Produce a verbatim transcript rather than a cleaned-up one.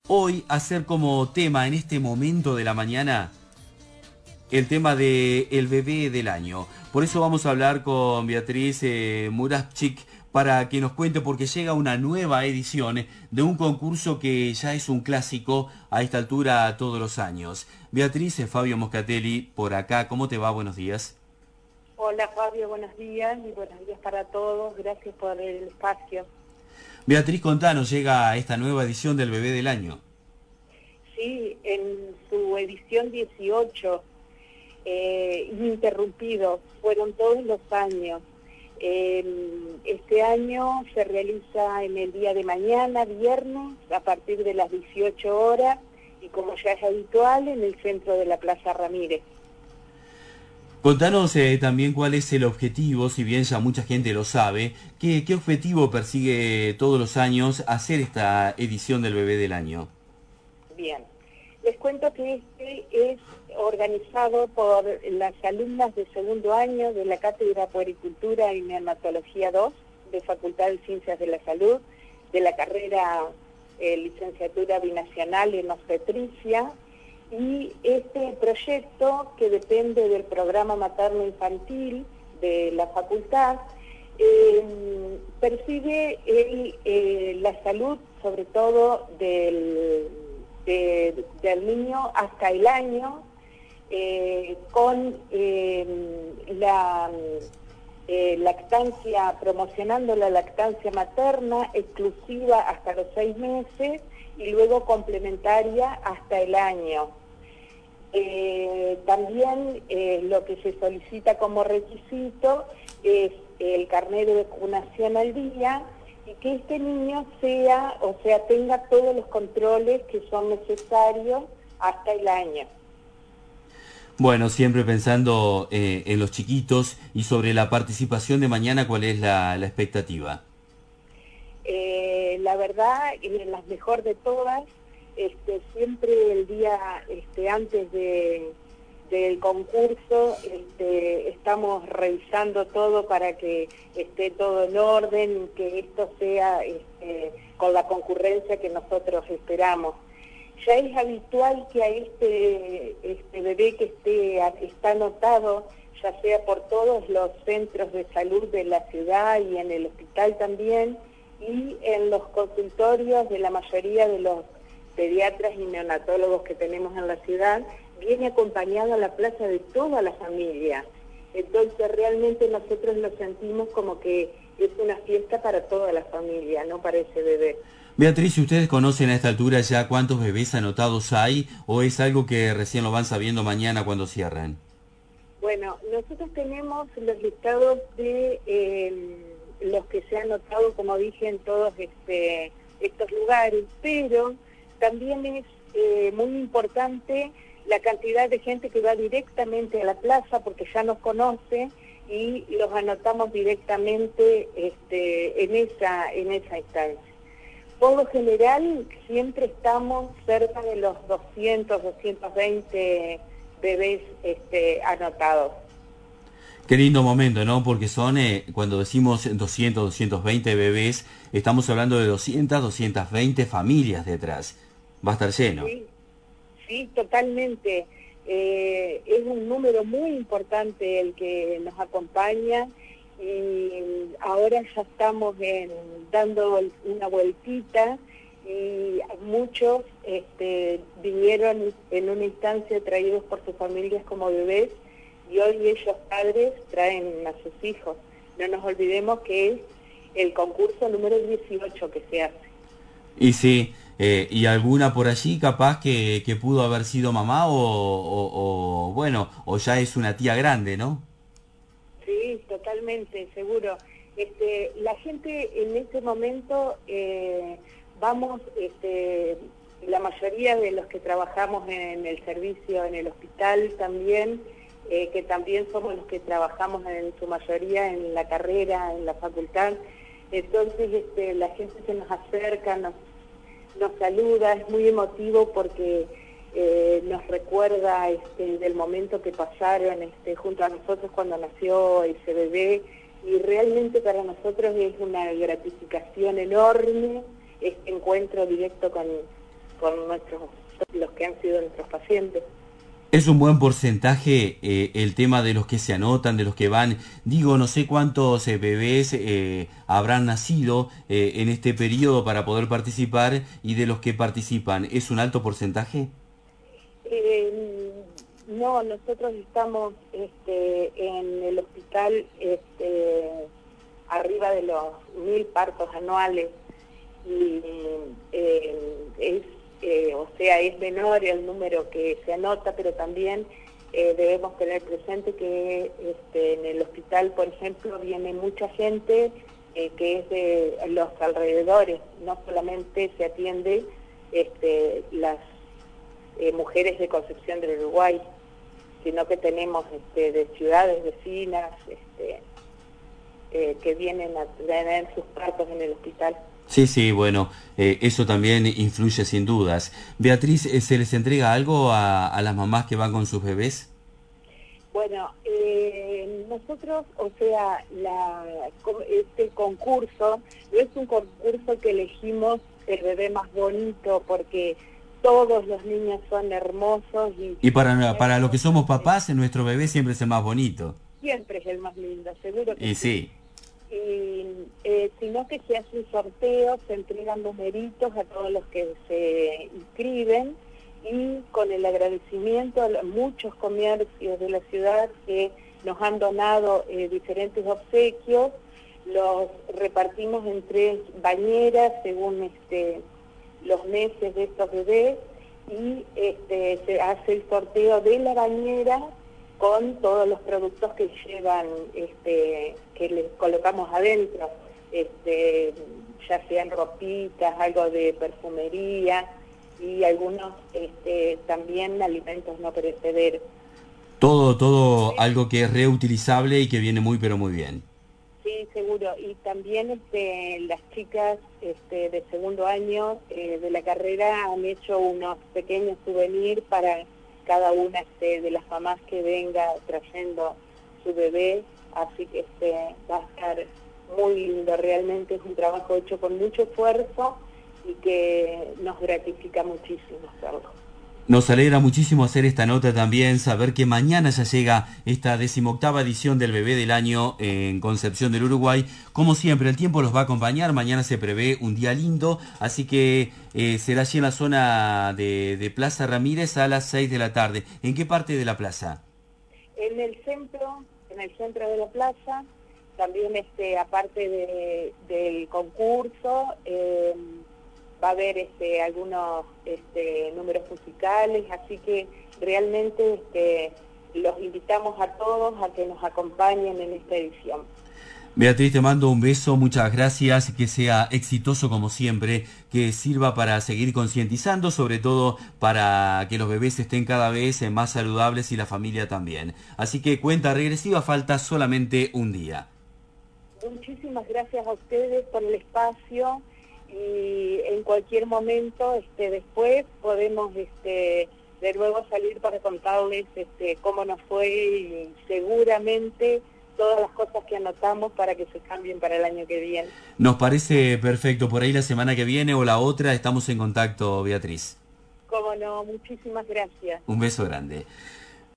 Hoy hacer como tema en este momento de la mañana el tema de el bebé del año. Por eso vamos a hablar con Beatriz eh, Muravchik para que nos cuente porque llega una nueva edición de un concurso que ya es un clásico a esta altura todos los años. Beatriz, eh, Fabio Moscatelli por acá, ¿cómo te va? Buenos días. Hola Fabio, buenos días y buenos días para todos. Gracias por el espacio. Beatriz, contanos, llega esta nueva edición del bebé del año. Sí, en su edición dieciocho, eh, ininterrumpido, fueron todos los años. Eh, este año se realiza en el día de mañana, viernes, a partir de las dieciocho horas, y como ya es habitual, en el centro de la Plaza Ramírez. Contanos eh, también cuál es el objetivo, si bien ya mucha gente lo sabe, ¿qué, qué objetivo persigue todos los años hacer esta edición del bebé del año? Bien, les cuento que este es organizado por las alumnas de segundo año de la Cátedra Puericultura y Neonatología dos de Facultad de Ciencias de la Salud, de la carrera eh, Licenciatura Binacional en Obstetricia, y este proyecto, que depende del programa materno-infantil de la facultad, eh, persigue el, eh, la salud, sobre todo del, de, del niño hasta el año, eh, con eh, la eh, lactancia, promocionando la lactancia materna exclusiva hasta los seis meses y luego complementaria hasta el año. Eh, también eh, lo que se solicita como requisito es el carnet de vacunación al día y que este niño sea, o sea, tenga todos los controles que son necesarios hasta el año. Bueno, siempre pensando eh, en los chiquitos y sobre la participación de mañana, ¿cuál es la, la expectativa? Eh, la verdad, eh, la mejor de todas, este, siempre el día este, antes de, del concurso este, estamos revisando todo para que esté todo en orden, que esto sea este, con la concurrencia que nosotros esperamos. Ya es habitual que a este, este bebé que esté, está anotado, ya sea por todos los centros de salud de la ciudad y en el hospital también, y en los consultorios de la mayoría de los pediatras y neonatólogos que tenemos en la ciudad, viene acompañado a la plaza de toda la familia. Entonces realmente nosotros lo sentimos como que es una fiesta para toda la familia, no para ese bebé. Beatriz, si ustedes conocen a esta altura ya cuántos bebés anotados hay o es algo que recién lo van sabiendo mañana cuando cierran. Bueno, nosotros tenemos los listados de eh, los que se han anotado, como dije, en todos este, estos lugares, pero también es eh, muy importante la cantidad de gente que va directamente a la plaza porque ya nos conoce y los anotamos directamente este, en esa, en esa instancia. Por lo general, siempre estamos cerca de los doscientos, doscientos veinte bebés este, anotados. Qué lindo momento, ¿no? Porque son, eh, cuando decimos doscientos, doscientos veinte bebés, estamos hablando de doscientas, doscientas veinte familias detrás. Va a estar lleno. Sí, sí, totalmente. Eh, es un número muy importante el que nos acompaña y ahora ya estamos en, dando una vueltita y muchos este, vinieron en una instancia traídos por sus familias como bebés y hoy ellos padres traen a sus hijos. No nos olvidemos que es el concurso número dieciocho que se hace. Y sí, eh, y alguna por allí capaz que, que pudo haber sido mamá o, o, o, bueno, o ya es una tía grande, ¿no? Sí, totalmente, seguro. Este, la gente en este momento, eh, vamos, este, la mayoría de los que trabajamos en el servicio, en el hospital también, eh, que también somos los que trabajamos en su mayoría en la carrera, en la facultad, entonces este, la gente se nos acerca, nos, nos saluda, es muy emotivo porque Eh, nos recuerda este, del momento que pasaron este, junto a nosotros cuando nació ese bebé y realmente para nosotros es una gratificación enorme este encuentro directo con, con nuestros, los que han sido nuestros pacientes. Es un buen porcentaje eh, el tema de los que se anotan, de los que van. Digo, no sé cuántos eh, bebés eh, habrán nacido eh, en este periodo para poder participar, y de los que participan, ¿es un alto porcentaje? Eh, no, nosotros estamos este, en el hospital este, arriba de los mil partos anuales y eh, es Eh, o sea, es menor el número que se anota, pero también eh, debemos tener presente que este, en el hospital, por ejemplo, viene mucha gente eh, que es de los alrededores, no solamente se atiende este, las eh, mujeres de Concepción del Uruguay, sino que tenemos este, de ciudades vecinas este, eh, que vienen a tener sus partos en el hospital. Sí, sí, bueno, eh, eso también influye sin dudas. Beatriz, eh, ¿se les entrega algo a, a las mamás que van con sus bebés? Bueno, eh, nosotros, o sea, la, este concurso no es un concurso que elegimos el bebé más bonito, porque todos los niños son hermosos. Y, y para, para los que somos papás, nuestro bebé siempre es el más bonito. Siempre es el más lindo, seguro que y sí. sí. Y, eh, sino que se hace un sorteo, se entregan numeritos a todos los que se inscriben, y con el agradecimiento a muchos comercios de la ciudad que nos han donado eh, diferentes obsequios, los repartimos en tres bañeras según este, los meses de estos bebés, y este, se hace el sorteo de la bañera con todos los productos que llevan, este, que les colocamos adentro, este, ya sean ropitas, algo de perfumería y algunos este, también alimentos no perecederos. Todo, todo ¿sí? Algo que es reutilizable y que viene muy pero muy bien. Sí, seguro. Y también este, las chicas este, de segundo año eh, de la carrera han hecho unos pequeños souvenirs para cada una este, de las mamás que venga trayendo su bebé, así que este, va a estar muy lindo. Realmente es un trabajo hecho con mucho esfuerzo y que nos gratifica muchísimo hacerlo. Nos alegra muchísimo hacer esta nota también, saber que mañana ya llega esta decimoctava edición del Bebé del Año en Concepción del Uruguay. Como siempre, el tiempo los va a acompañar, mañana se prevé un día lindo, así que eh, será allí en la zona de, de Plaza Ramírez a las seis de la tarde. ¿En qué parte de la plaza? En el centro, en el centro de la plaza, también este, aparte de, del concurso, eh, va a haber este, algunos este, números musicales, así que realmente este, los invitamos a todos a que nos acompañen en esta edición. Beatriz, te mando un beso, muchas gracias, que sea exitoso como siempre, que sirva para seguir concientizando, sobre todo para que los bebés estén cada vez más saludables y la familia también. Así que cuenta regresiva, falta solamente un día. Muchísimas gracias a ustedes por el espacio. Y en cualquier momento este, después podemos este, de nuevo salir para contarles este, cómo nos fue, y seguramente todas las cosas que anotamos para que se cambien para el año que viene. Nos parece perfecto. Por ahí la semana que viene o la otra estamos en contacto, Beatriz. Cómo no, muchísimas gracias. Un beso grande.